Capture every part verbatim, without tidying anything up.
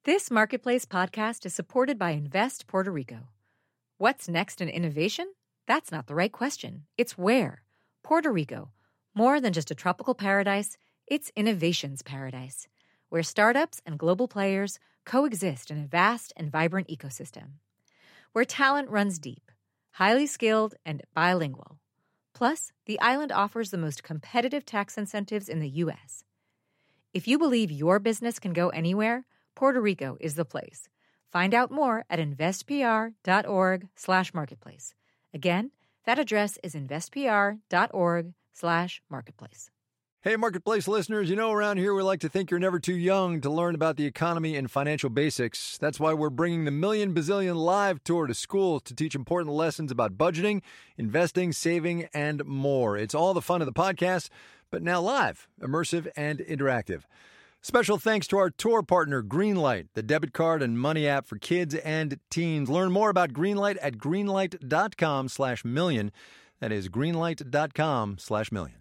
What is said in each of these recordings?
This Marketplace podcast is supported by Invest Puerto Rico. What's next in innovation? That's not the right question. It's where. Puerto Rico. More than just a tropical paradise, it's innovation's paradise, where startups and global players coexist in a vast and vibrant ecosystem. Where talent runs deep, highly skilled, and bilingual. Plus, the island offers the most competitive tax incentives in the U S. If you believe your business can go anywhere, Puerto Rico is the place. Find out more at investpr.org slash marketplace. Again, that address is investpr.org slash marketplace. Hey, Marketplace listeners, you know around here we like to think you're never too young to learn about the economy and financial basics. That's why we're bringing the Million Bazillion Live Tour to schools to teach important lessons about budgeting, investing, saving, and more. It's all the fun of the podcast, but now live, immersive, and interactive. Special thanks to our tour partner, Greenlight, the debit card and money app for kids and teens. Learn more about Greenlight at greenlight.com slash million. That is greenlight.com slash million.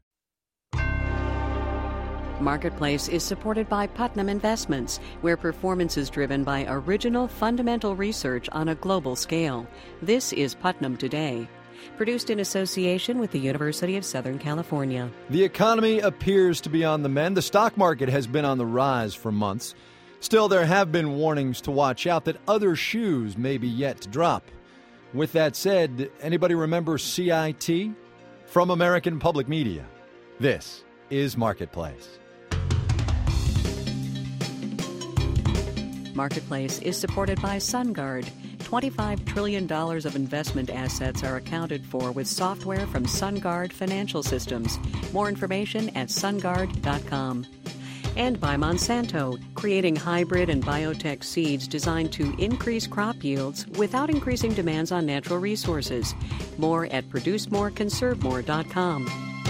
Marketplace is supported by Putnam Investments, where performance is driven by original fundamental research on a global scale. This is Putnam Today. Produced in association with the University of Southern California. The economy appears to be on the mend. The stock market has been on the rise for months. Still, there have been warnings to watch out that other shoes may be yet to drop. With that said, anybody remember C I T? From American Public Media, this is Marketplace. Marketplace is supported by SunGard. twenty-five trillion dollars of investment assets are accounted for with software from SunGard Financial Systems. More information at sungard dot com. And by Monsanto, creating hybrid and biotech seeds designed to increase crop yields without increasing demands on natural resources. More at produce more conserve more dot com.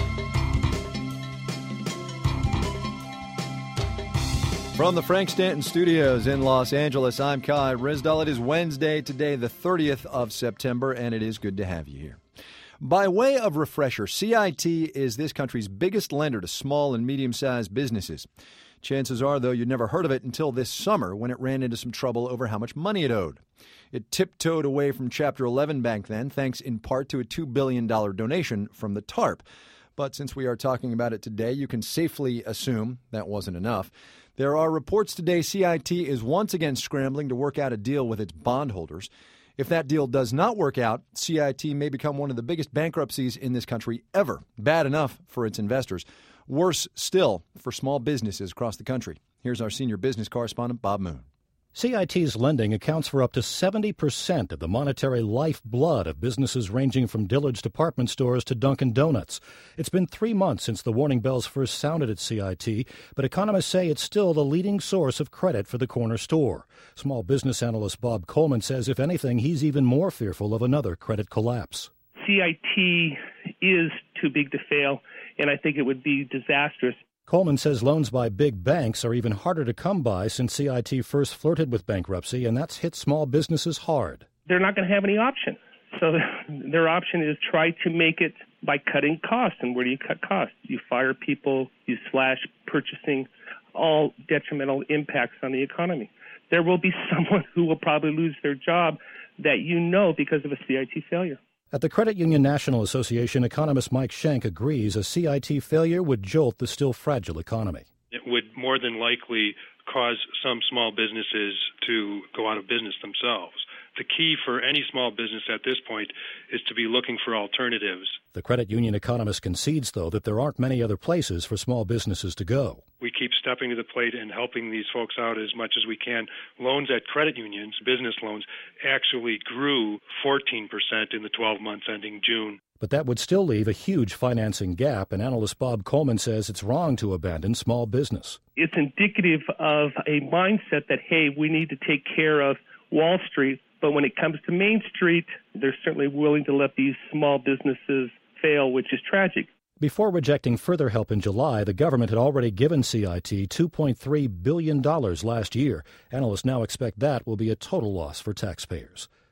From the Frank Stanton Studios in Los Angeles, I'm Kai Rizdal. It is Wednesday today, the thirtieth of September, and it is good to have you here. By way of refresher, C I T is this country's biggest lender to small and medium-sized businesses. Chances are, though, you'd never heard of it until this summer when it ran into some trouble over how much money it owed. It tiptoed away from Chapter eleven back then, thanks in part to a two billion dollars donation from the TARP. But since we are talking about it today, you can safely assume that wasn't enough. There are reports today C I T is once again scrambling to work out a deal with its bondholders. If that deal does not work out, C I T may become one of the biggest bankruptcies in this country ever. Bad enough for its investors. Worse still for small businesses across the country. Here's our senior business correspondent, Bob Moon. C I T's lending accounts for up to seventy percent of the monetary lifeblood of businesses ranging from Dillard's department stores to Dunkin' Donuts. It's been three months since the warning bells first sounded at C I T, but economists say it's still the leading source of credit for the corner store. Small business analyst Bob Coleman says, if anything, he's even more fearful of another credit collapse. C I T is too big to fail, and I think it would be disastrous. Coleman says loans by big banks are even harder to come by since C I T first flirted with bankruptcy, and that's hit small businesses hard. They're not going to have any option. So their option is try to make it by cutting costs. And where do you cut costs? You fire people, you slash purchasing, all detrimental impacts on the economy. There will be someone who will probably lose their job that you know because of a C I T failure. At the Credit Union National Association, economist Mike Schenck agrees a C I T failure would jolt the still fragile economy. It would more than likely cause some small businesses to go out of business themselves. The key for any small business at this point is to be looking for alternatives. The credit union economist concedes, though, that there aren't many other places for small businesses to go. We keep stepping to the plate and helping these folks out as much as we can. Loans at credit unions, business loans, actually grew fourteen percent in the twelve months ending June. But that would still leave a huge financing gap, and analyst Bob Coleman says it's wrong to abandon small business. It's indicative of a mindset that, hey, we need to take care of Wall Street, but when it comes to Main Street, they're certainly willing to let these small businesses fail, which is tragic. Before rejecting further help in July, the government had already given C I T two point three billion dollars last year. Analysts now expect that will be a total loss for taxpayers.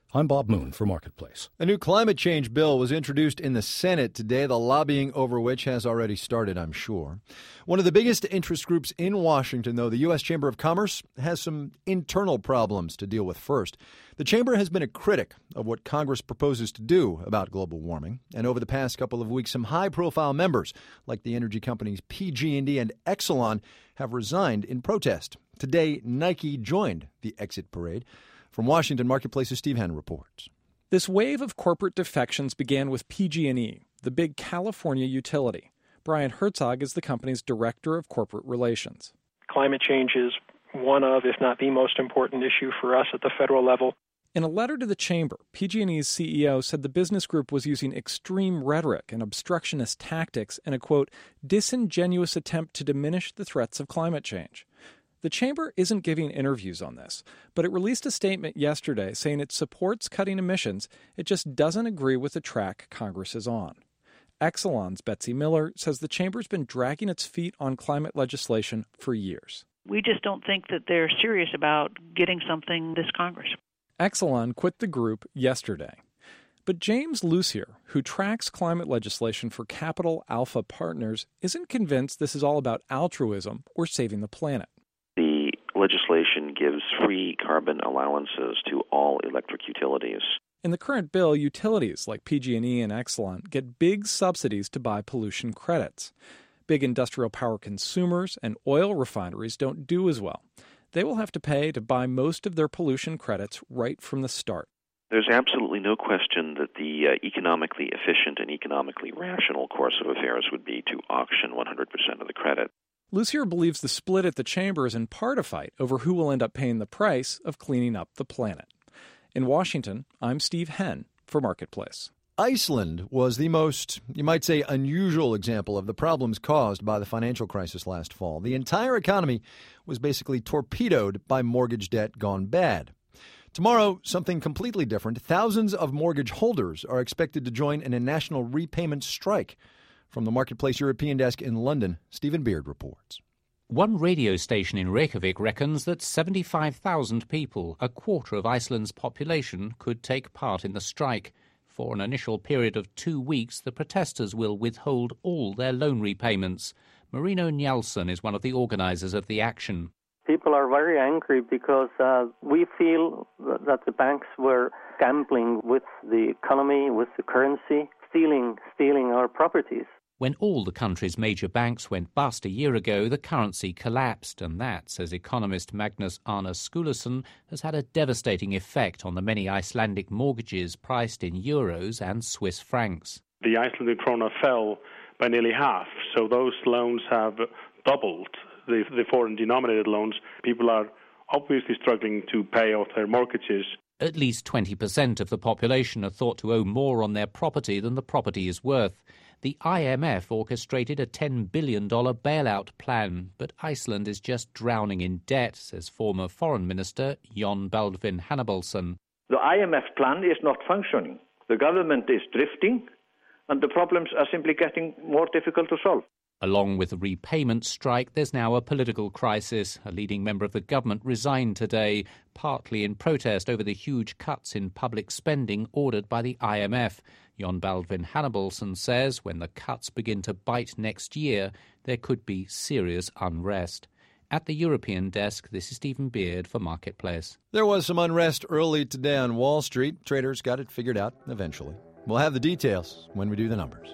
I'm Bob Moon for Marketplace. A new climate change bill was introduced in the Senate today, the lobbying over which has already started, I'm sure. One of the biggest interest groups in Washington, though, the U S Chamber of Commerce, has some internal problems to deal with first. The Chamber has been a critic of what Congress proposes to do about global warming. And over the past couple of weeks, some high-profile members, like the energy companies P G and E and Exelon, have resigned in protest. Today, Nike joined the exit parade. From Washington, Marketplace's Steve Henn reports. This wave of corporate defections began with P G and E, the big California utility. Brian Herzog is the company's director of corporate relations. Climate change is one of, if not the most important issue for us at the federal level. In a letter to the chamber, P G and E's C E O said the business group was using extreme rhetoric and obstructionist tactics in a, quote, disingenuous attempt to diminish the threats of climate change. The chamber isn't giving interviews on this, but it released a statement yesterday saying it supports cutting emissions. It just doesn't agree with the track Congress is on. Exelon's Betsy Miller says the chamber's been dragging its feet on climate legislation for years. We just don't think that they're serious about getting something this Congress. Exelon quit the group yesterday. But James Lucier, who tracks climate legislation for Capital Alpha Partners, isn't convinced this is all about altruism or saving the planet. The legislation gives free carbon allowances to all electric utilities. In the current bill, utilities like P G and E and Exelon get big subsidies to buy pollution credits. Big industrial power consumers and oil refineries don't do as well. They will have to pay to buy most of their pollution credits right from the start. There's absolutely no question that the uh, economically efficient and economically rational course of affairs would be to auction one hundred percent of the credit. Lucier believes the split at the chamber is in part a fight over who will end up paying the price of cleaning up the planet. In Washington, I'm Steve Henn for Marketplace. Iceland was the most, you might say, unusual example of the problems caused by the financial crisis last fall. The entire economy was basically torpedoed by mortgage debt gone bad. Tomorrow, something completely different. Thousands of mortgage holders are expected to join in a national repayment strike. From the Marketplace European desk in London, Stephen Beard reports. One radio station in Reykjavik reckons that seventy-five thousand people, a quarter of Iceland's population, could take part in the strike. For an initial period of two weeks, the protesters will withhold all their loan repayments. Marino Njalsson is one of the organisers of the action. People are very angry because uh, we feel that the banks were gambling with the economy, with the currency, stealing, stealing our properties. When all the country's major banks went bust a year ago, the currency collapsed, and that, says economist Magnus Arne Skulason, has had a devastating effect on the many Icelandic mortgages priced in euros and Swiss francs. The Icelandic krona fell by nearly half, so those loans have doubled. The, the foreign-denominated loans, people are obviously struggling to pay off their mortgages. At least twenty percent of the population are thought to owe more on their property than the property is worth. The I M F orchestrated a ten billion dollars bailout plan, but Iceland is just drowning in debt, says former Foreign Minister Jon Baldvin Hannibalsson. The I M F plan is not functioning. The government is drifting, and the problems are simply getting more difficult to solve. Along with the repayment strike, there's now a political crisis. A leading member of the government resigned today, partly in protest over the huge cuts in public spending ordered by the I M F. Jon Baldvin Hannibalsson says when the cuts begin to bite next year, there could be serious unrest. At the European desk, this is Stephen Beard for Marketplace. There was some unrest early today on Wall Street. Traders got it figured out eventually. We'll have the details when we do the numbers.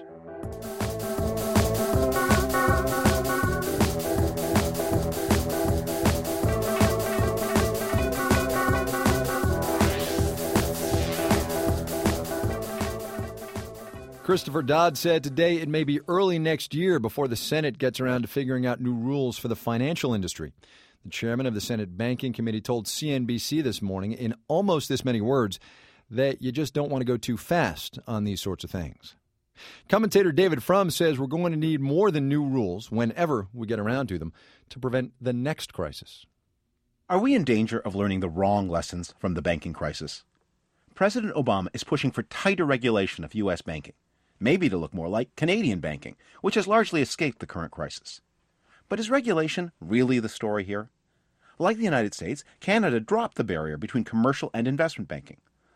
Christopher Dodd said today it may be early next year before the Senate gets around to figuring out new rules for the financial industry. The chairman of the Senate Banking Committee told C N B C this morning in almost this many words that you just don't want to go too fast on these sorts of things. Commentator David Frum says we're going to need more than new rules, whenever we get around to them, to prevent the next crisis. Are we in danger of learning the wrong lessons from the banking crisis? President Obama is pushing for tighter regulation of U S banking, maybe to look more like Canadian banking, which has largely escaped the current crisis. But is regulation really the story here? Like the United States, Canada dropped the barrier between commercial and investment banking.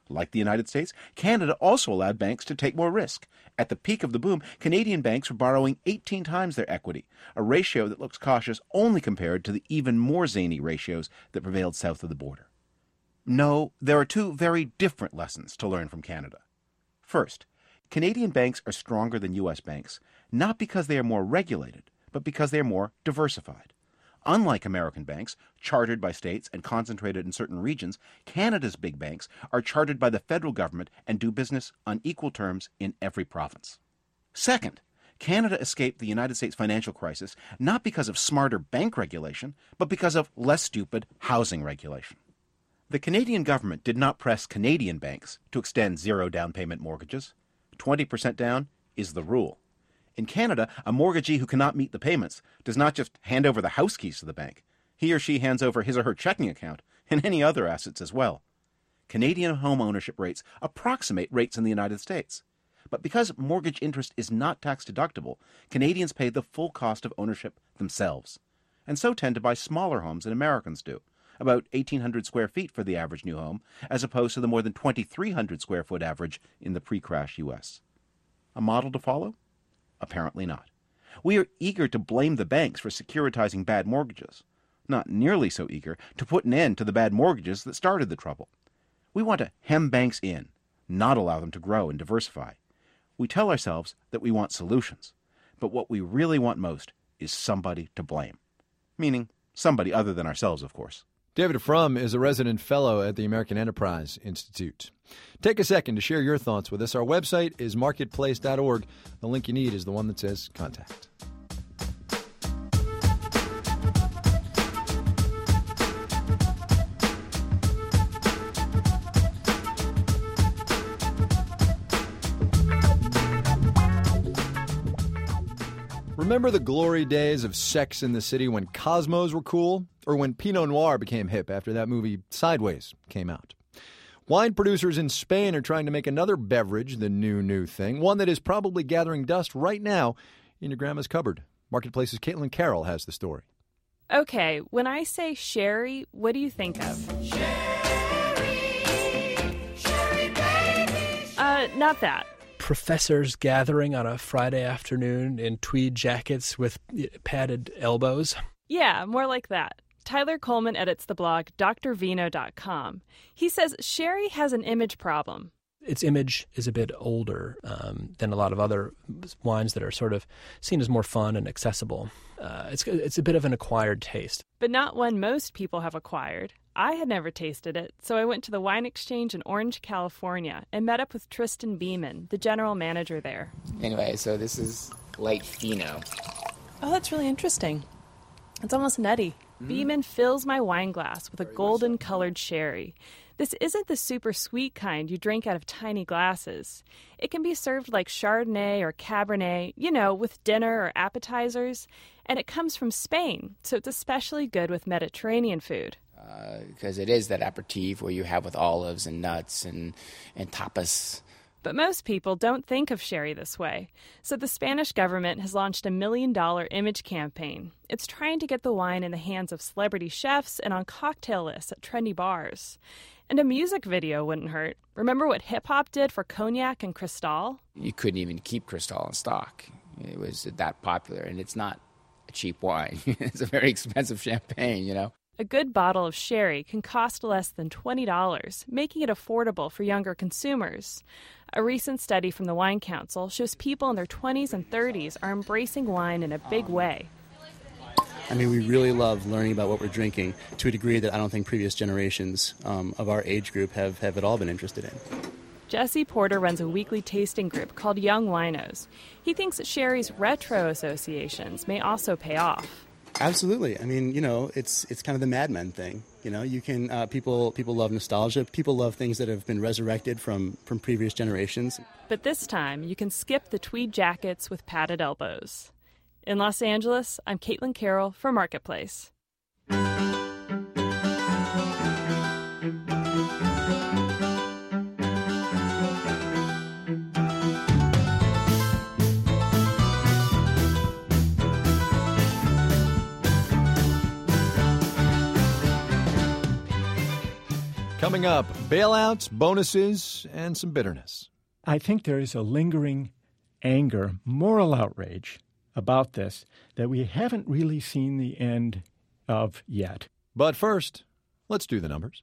Like the United States, Canada also allowed banks to take more risk. At the peak of the boom, Canadian banks were borrowing eighteen times their equity, a ratio that looks cautious only compared to the even more zany ratios that prevailed south of the border. No, there are two very different lessons to learn from Canada. First, Canadian banks are stronger than U S banks, not because they are more regulated, but because they are more diversified. Unlike American banks, chartered by states and concentrated in certain regions, Canada's big banks are chartered by the federal government and do business on equal terms in every province. Second, Canada escaped the United States financial crisis not because of smarter bank regulation, but because of less stupid housing regulation. The Canadian government did not press Canadian banks to extend zero down payment mortgages. twenty percent down is the rule. In Canada, a mortgagee who cannot meet the payments does not just hand over the house keys to the bank. He or she hands over his or her checking account and any other assets as well. Canadian home ownership rates approximate rates in the United States. But because mortgage interest is not tax deductible, Canadians pay the full cost of ownership themselves, and so tend to buy smaller homes than Americans do, about eighteen hundred square feet for the average new home, as opposed to the more than twenty-three hundred square foot average in the pre-crash U S. A model to follow? Apparently not. We are eager to blame the banks for securitizing bad mortgages, not nearly so eager to put an end to the bad mortgages that started the trouble. We want to hem banks in, not allow them to grow and diversify. We tell ourselves that we want solutions, but what we really want most is somebody to blame. Meaning somebody other than ourselves, of course. David Frum is a resident fellow at the American Enterprise Institute. Take a second to share your thoughts with us. Our website is marketplace dot org. The link you need is the one that says Contact. Remember the glory days of Sex in the City when Cosmos were cool? Or when Pinot Noir became hip after that movie Sideways came out? Wine producers in Spain are trying to make another beverage the new, new thing, one that is probably gathering dust right now in your grandma's cupboard. Marketplace's Caitlin Carroll has the story. Okay, when I say sherry, what do you think of? Sherry, sherry baby. Uh, not that. Professors gathering on a Friday afternoon in tweed jackets with padded elbows. Yeah, more like that. Tyler Coleman edits the blog D R vino dot com. He says sherry has an image problem. Its image is a bit older um, than a lot of other wines that are sort of seen as more fun and accessible. Uh, it's it's a bit of an acquired taste. But not one most people have acquired. I had never tasted it, so I went to the Wine Exchange in Orange, California, and met up with Tristan Beeman, the general manager there. Anyway, so this is light fino. Oh, that's really interesting. It's almost nutty. Mm. Beeman fills my wine glass with a golden-colored sherry. This isn't the super sweet kind you drink out of tiny glasses. It can be served like Chardonnay or Cabernet, you know, with dinner or appetizers. And it comes from Spain, so it's especially good with Mediterranean food. Because uh, it is that aperitif where you have with olives and nuts and, and tapas. But most people don't think of sherry this way. So the Spanish government has launched a million-dollar image campaign. It's trying to get the wine in the hands of celebrity chefs and on cocktail lists at trendy bars. And a music video wouldn't hurt. Remember what hip-hop did for Cognac and Cristal? You couldn't even keep Cristal in stock. It was that popular, and it's not a cheap wine. It's a very expensive champagne, you know. A good bottle of sherry can cost less than twenty dollars, making it affordable for younger consumers. A recent study from the Wine Council shows people in their twenties and thirties are embracing wine in a big way. I mean, we really love learning about what we're drinking to a degree that I don't think previous generations um, of our age group have, have at all been interested in. Jesse Porter runs a weekly tasting group called Young Winos. He thinks that sherry's retro associations may also pay off. Absolutely. I mean, you know, it's it's kind of the Mad Men thing. You know, you can uh, people people love nostalgia. People love things that have been resurrected from, from previous generations. But this time, you can skip the tweed jackets with padded elbows. In Los Angeles, I'm Caitlin Carroll for Marketplace. Coming up, bailouts, bonuses, and some bitterness. I think there is a lingering anger, moral outrage about this that we haven't really seen the end of yet. But first, let's do the numbers.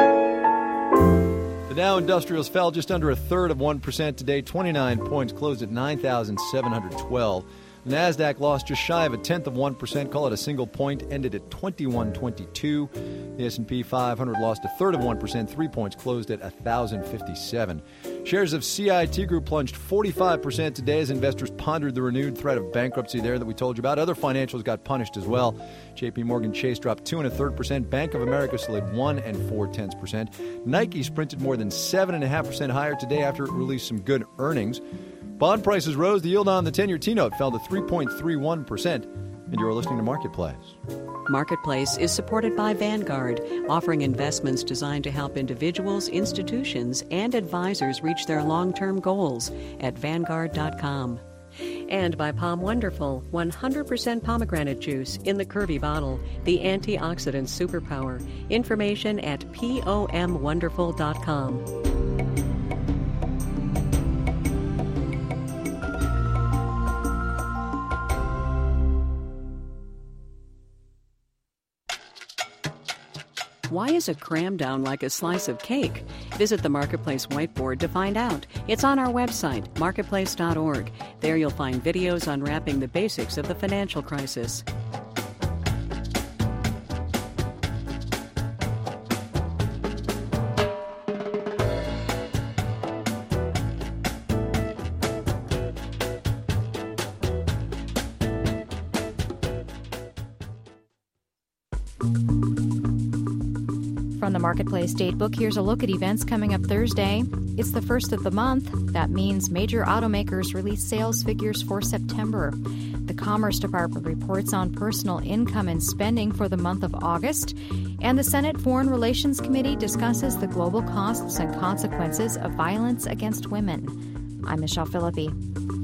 The Dow Industrials fell just under a third of one percent today, twenty-nine points, closed at nine thousand seven hundred twelve. The NASDAQ lost just shy of a tenth of one percent, call it a single point, ended at twenty-one twenty-two. The S and P five hundred lost a third of one percent, three points, closed at one thousand fifty-seven. Shares of C I T Group plunged forty-five percent today as investors pondered the renewed threat of bankruptcy there that we told you about. Other financials got punished as well. J P Morgan Chase dropped two and a third percent. Bank of America slid one and four tenths percent. Nike sprinted more than seven and a half percent higher today after it released some good earnings. Bond prices rose. The yield on the ten-year T-note fell to three point three one percent. And you're listening to Marketplace. Marketplace is supported by Vanguard, offering investments designed to help individuals, institutions, and advisors reach their long-term goals at Vanguard dot com. And by Palm Wonderful, one hundred percent pomegranate juice in the curvy bottle, the antioxidant superpower. Information at pom wonderful dot com. Why is a cram down like a slice of cake? Visit the Marketplace whiteboard to find out. It's on our website, marketplace dot org. There you'll find videos unwrapping the basics of the financial crisis. From the Marketplace Datebook, here's a look at events coming up Thursday. It's the first of the month. That means major automakers release sales figures for September. The Commerce Department reports on personal income and spending for the month of August. And the Senate Foreign Relations Committee discusses the global costs and consequences of violence against women. I'm Michelle Philippi.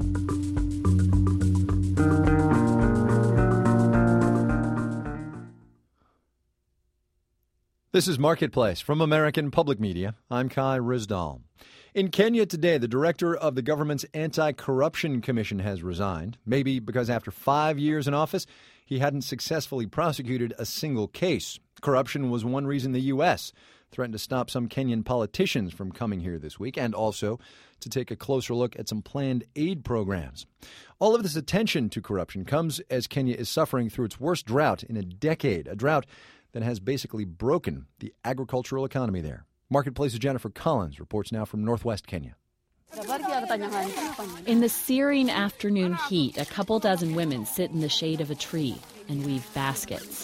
This is Marketplace from American Public Media. I'm Kai Rizdal. In Kenya today, the director of the government's Anti-Corruption Commission has resigned, maybe because after five years in office, he hadn't successfully prosecuted a single case. Corruption was one reason the U S threatened to stop some Kenyan politicians from coming here this week, and also to take a closer look at some planned aid programs. All of this attention to corruption comes as Kenya is suffering through its worst drought in a decade, a drought that has basically broken the agricultural economy there. Marketplace's Jennifer Collins reports now from northwest Kenya. In the searing afternoon heat, a couple dozen women sit in the shade of a tree and weave baskets.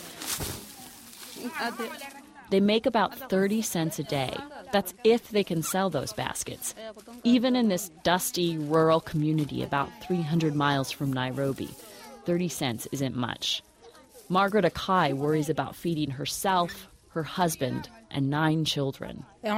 They make about thirty cents a day. That's if they can sell those baskets. Even in this dusty, rural community about three hundred miles from Nairobi, thirty cents isn't much. Margaret Akai worries about feeding herself, her husband, and nine children.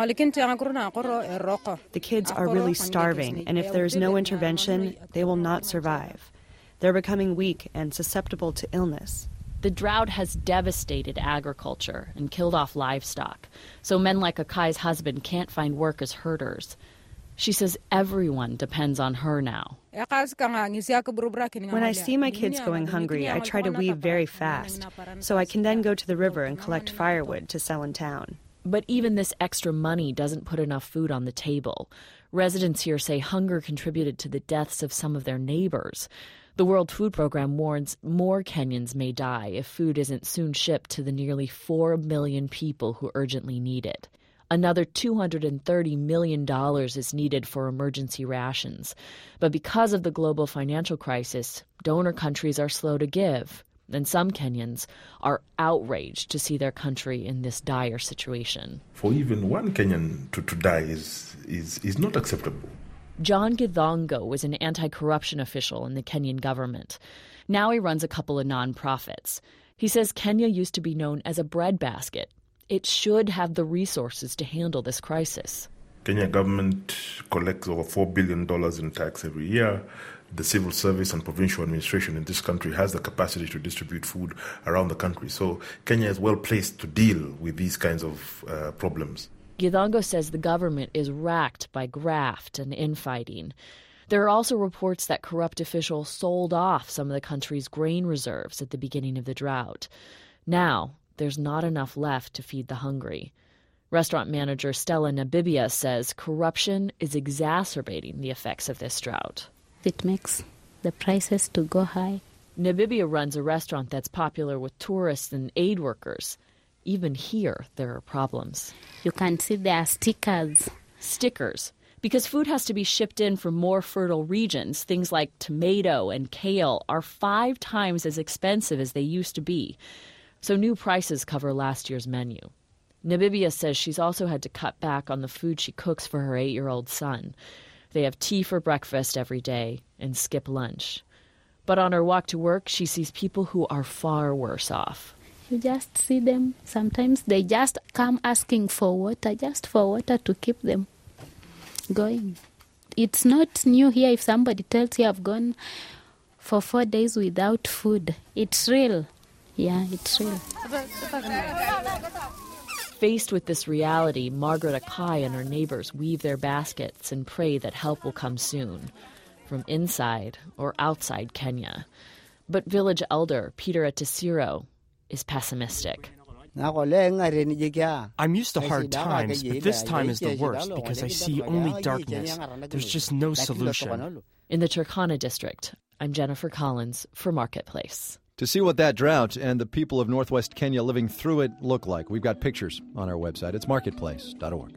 The kids are really starving, and if there is no intervention, they will not survive. They're becoming weak and susceptible to illness. The drought has devastated agriculture and killed off livestock, so men like Akai's husband can't find work as herders. She says everyone depends on her now. When I see my kids going hungry, I try to weave very fast, so I can then go to the river and collect firewood to sell in town. But even this extra money doesn't put enough food on the table. Residents here say hunger contributed to the deaths of some of their neighbors. The World Food Program warns more Kenyans may die if food isn't soon shipped to the nearly four million people who urgently need it. Another two hundred thirty million dollars is needed for emergency rations. But because of the global financial crisis, donor countries are slow to give. And some Kenyans are outraged to see their country in this dire situation. For even one Kenyan to, to die is, is, is not acceptable. John Githongo was an anti-corruption official in the Kenyan government. Now he runs a couple of nonprofits. He says Kenya used to be known as a breadbasket. It should have the resources to handle this crisis. Kenya government collects over four billion dollars in tax every year. The civil service and provincial administration in this country has the capacity to distribute food around the country. So Kenya is well placed to deal with these kinds of uh, problems. Gidongo says the government is racked by graft and infighting. There are also reports that corrupt officials sold off some of the country's grain reserves at the beginning of the drought. Now, there's not enough left to feed the hungry. Restaurant manager Stella Nabibia says corruption is exacerbating the effects of this drought. It makes the prices to go high. Nabibia runs a restaurant that's popular with tourists and aid workers. Even here, there are problems. You can see there are stickers. Stickers. Because food has to be shipped in from more fertile regions, things like tomato and kale are five times as expensive as they used to be. So new prices cover last year's menu. Nabibia says she's also had to cut back on the food she cooks for her eight-year-old son. They have tea for breakfast every day and skip lunch. But on her walk to work, she sees people who are far worse off. You just see them. Sometimes they just come asking for water, just for water to keep them going. It's not new here if somebody tells you I've gone for four days without food. It's real. Yeah, it's real. Faced with this reality, Margaret Akai and her neighbors weave their baskets and pray that help will come soon, from inside or outside Kenya. But village elder Peter Atasiro is pessimistic. I'm used to hard times, but this time is the worst because I see only darkness. There's just no solution. In the Turkana district, I'm Jennifer Collins for Marketplace. To see what that drought and the people of northwest Kenya living through it look like, we've got pictures on our website. It's marketplace dot org.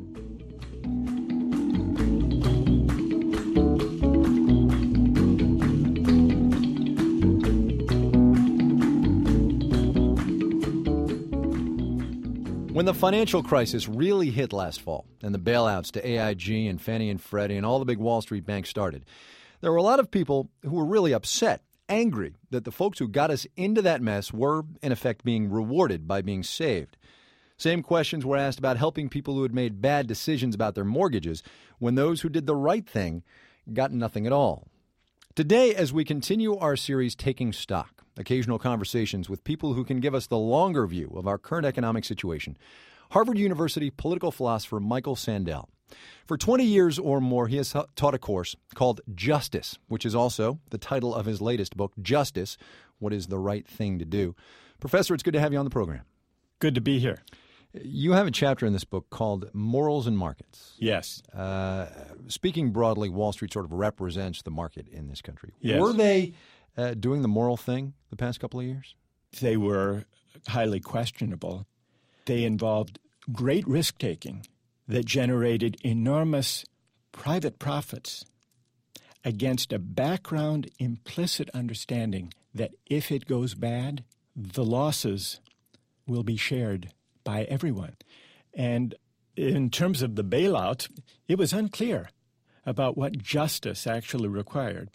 When the financial crisis really hit last fall and the bailouts to A I G and Fannie and Freddie and all the big Wall Street banks started, there were a lot of people who were really upset, angry that the folks who got us into that mess were, in effect, being rewarded by being saved. Same questions were asked about helping people who had made bad decisions about their mortgages when those who did the right thing got nothing at all. Today, as we continue our series Taking Stock, occasional conversations with people who can give us the longer view of our current economic situation, Harvard University political philosopher Michael Sandel. For twenty years or more, he has taught a course called Justice, which is also the title of his latest book, Justice, What is the Right Thing to Do? Professor, it's good to have you on the program. Good to be here. You have a chapter in this book called Morals and Markets. Yes. Uh, speaking broadly, Wall Street sort of represents the market in this country. Yes. Were they uh, doing the moral thing the past couple of years? They were highly questionable. They involved great risk-taking that generated enormous private profits against a background implicit understanding that if it goes bad, the losses will be shared by everyone. And in terms of the bailout, it was unclear about what justice actually required.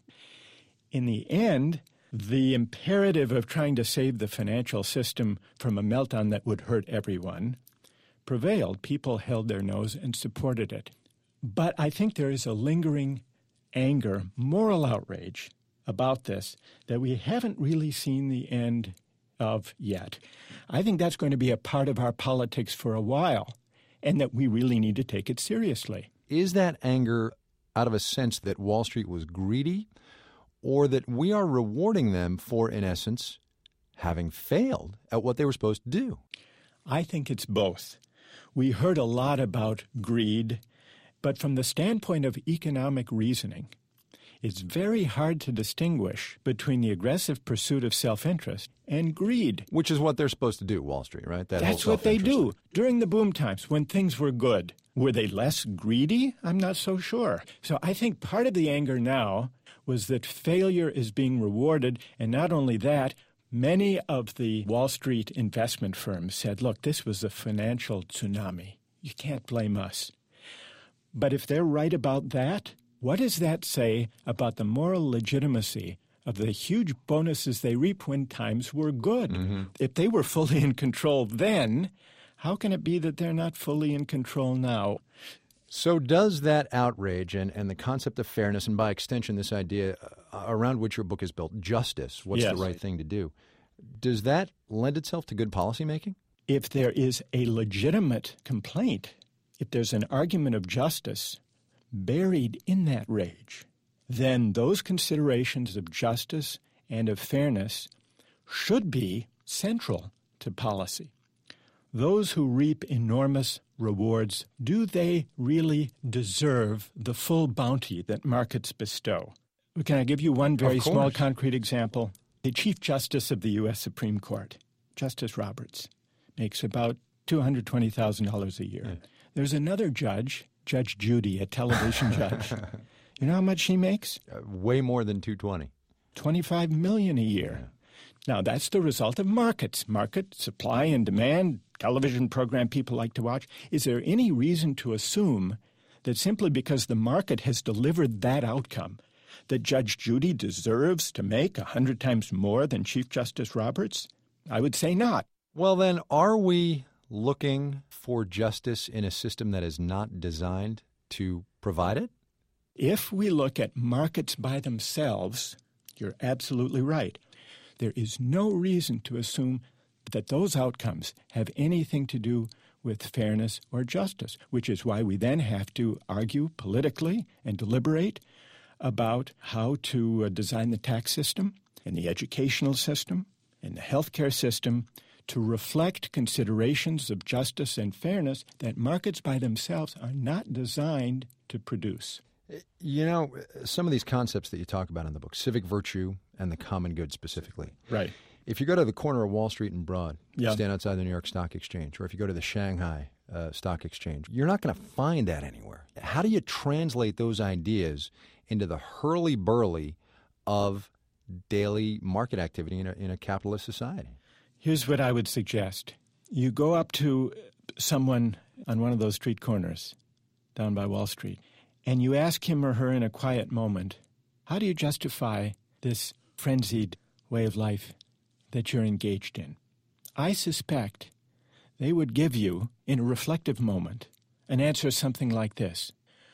In the end, the imperative of trying to save the financial system from a meltdown that would hurt everyone prevailed. People held their nose and supported it. But I think there is a lingering anger, moral outrage about this that we haven't really seen the end of yet. I think that's going to be a part of our politics for a while, and that we really need to take it seriously. Is that anger out of a sense that Wall Street was greedy, or that we are rewarding them for, in essence, having failed at what they were supposed to do? I think it's both. We heard a lot about greed, but from the standpoint of economic reasoning, it's very hard to distinguish between the aggressive pursuit of self-interest and greed. Which is what they're supposed to do, Wall Street, right? That That's what they do. During the boom times, when things were good, were they less greedy? I'm not so sure. So I think part of the anger now was that failure is being rewarded, and not only that, many of the Wall Street investment firms said, look, this was a financial tsunami. You can't blame us. But if they're right about that, what does that say about the moral legitimacy of the huge bonuses they reap when times were good? Mm-hmm. If they were fully in control then, how can it be that they're not fully in control now? So does that outrage and, and the concept of fairness, and by extension this idea uh, around which your book is built, justice, what's yes. the right thing to do, does that lend itself to good policymaking? If there is a legitimate complaint if there's an argument of justice buried in that rage, then those considerations of justice and of fairness should be central to policy. Those who reap enormous rewards, do they really deserve the full bounty that markets bestow? Can I give you one very small concrete example? The Chief Justice of the U S Supreme Court, Justice Roberts, makes about two hundred twenty thousand dollars a year. Yeah. There's another judge, Judge Judy, a television judge. You know how much she makes? Uh, way more than two hundred twenty thousand dollars. twenty-five million dollars a year. Yeah. Now, that's the result of markets. Market, supply and demand, television program people like to watch. Is there any reason to assume that simply because the market has delivered that outcome, that Judge Judy deserves to make a hundred times more than Chief Justice Roberts? I would say not. Well, then, are we looking for justice in a system that is not designed to provide it? If we look at markets by themselves, you're absolutely right. There is no reason to assume that those outcomes have anything to do with fairness or justice, which is why we then have to argue politically and deliberate about how to uh, design the tax system and the educational system and the healthcare system to reflect considerations of justice and fairness that markets by themselves are not designed to produce. You know, some of these concepts that you talk about in the book, civic virtue and the common good specifically. Right. If you go to the corner of Wall Street and Broad, yeah. stand outside the New York Stock Exchange, or if you go to the Shanghai uh, Stock Exchange, you're not going to find that anywhere. How do you translate those ideas into the hurly-burly of daily market activity in a, in a capitalist society? Here's what I would suggest. You go up to someone on one of those street corners down by Wall Street, and you ask him or her in a quiet moment, how do you justify this frenzied way of life that you're engaged in? I suspect they would give you, in a reflective moment, an answer something like this.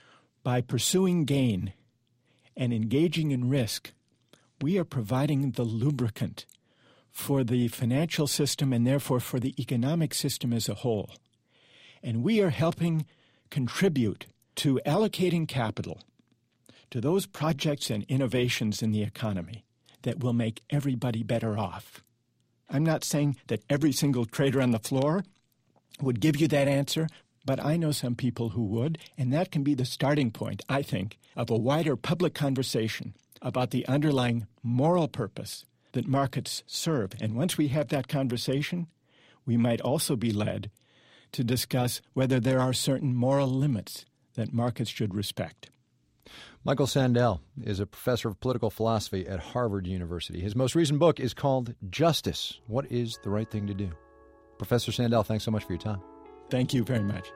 By pursuing gain and engaging in risk, we are providing the lubricant for the financial system and therefore for the economic system as a whole. And we are helping contribute to allocating capital to those projects and innovations in the economy that will make everybody better off. I'm not saying that every single trader on the floor would give you that answer, but I know some people who would, and that can be the starting point, I think, of a wider public conversation about the underlying moral purpose that markets serve. And once we have that conversation, we might also be led to discuss whether there are certain moral limits that markets should respect. Michael Sandel is a professor of political philosophy at Harvard University. His most recent book is called Justice: What is the Right Thing to Do? Professor Sandel, thanks so much for your time. Thank you very much.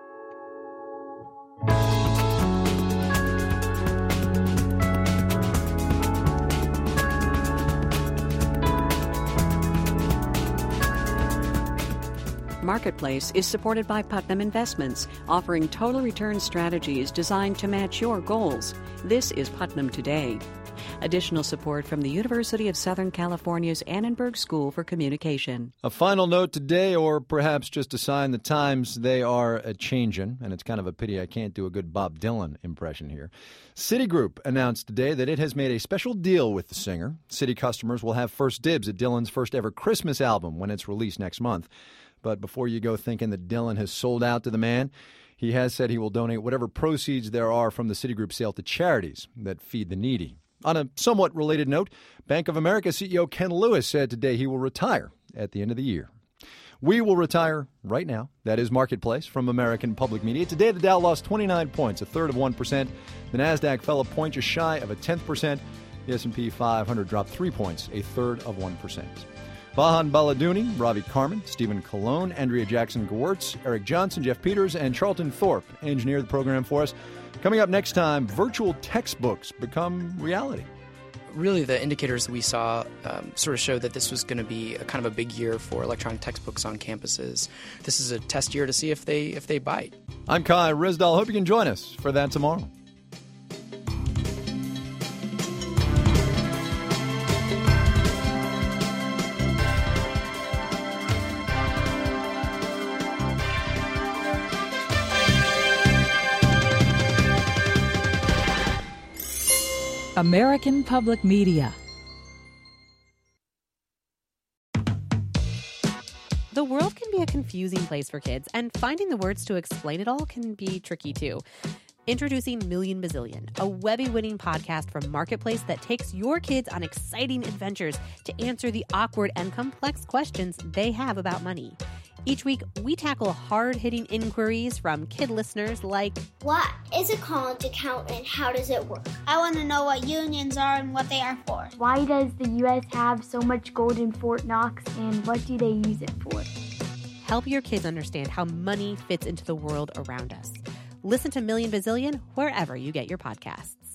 Marketplace is supported by Putnam Investments, offering total return strategies designed to match your goals. This is Putnam Today. Additional support from the University of Southern California's Annenberg School for Communication. A final note today, or perhaps just a sign the times they are a-changin', and it's kind of a pity I can't do a good Bob Dylan impression here. Citigroup announced today that it has made a special deal with the singer. Citi customers will have first dibs at Dylan's first ever Christmas album when it's released next month. But before you go thinking that Dylan has sold out to the man, he has said he will donate whatever proceeds there are from the Citigroup sale to charities that feed the needy. On a somewhat related note, Bank of America C E O Ken Lewis said today he will retire at the end of the year. We will retire right now. That is Marketplace from American Public Media. Today, the Dow lost twenty-nine points, a third of one percent. The Nasdaq fell a point just shy of a tenth percent. The S and P five hundred dropped three points, a third of one percent. Vahan Baladouni, Ravi Carmen, Stephen Colon, Andrea Jackson-Gewirtz, Eric Johnson, Jeff Peters, and Charlton Thorpe engineered the program for us. Coming up next time, virtual textbooks become reality. Really, the indicators that we saw um, sort of showed that this was going to be a kind of a big year for electronic textbooks on campuses. This is a test year to see if they if they bite. I'm Kai Ryssdal. Hope you can join us for that tomorrow. American Public Media. The world can be a confusing place for kids, and finding the words to explain it all can be tricky too. Introducing Million Bazillion, a Webby-winning podcast from Marketplace that takes your kids on exciting adventures to answer the awkward and complex questions they have about money. Each week, we tackle hard-hitting inquiries from kid listeners like, what is a college account and how does it work? I want to know what unions are and what they are for. Why does the U S have so much gold in Fort Knox and what do they use it for? Help your kids understand how money fits into the world around us. Listen to Million Bazillion wherever you get your podcasts.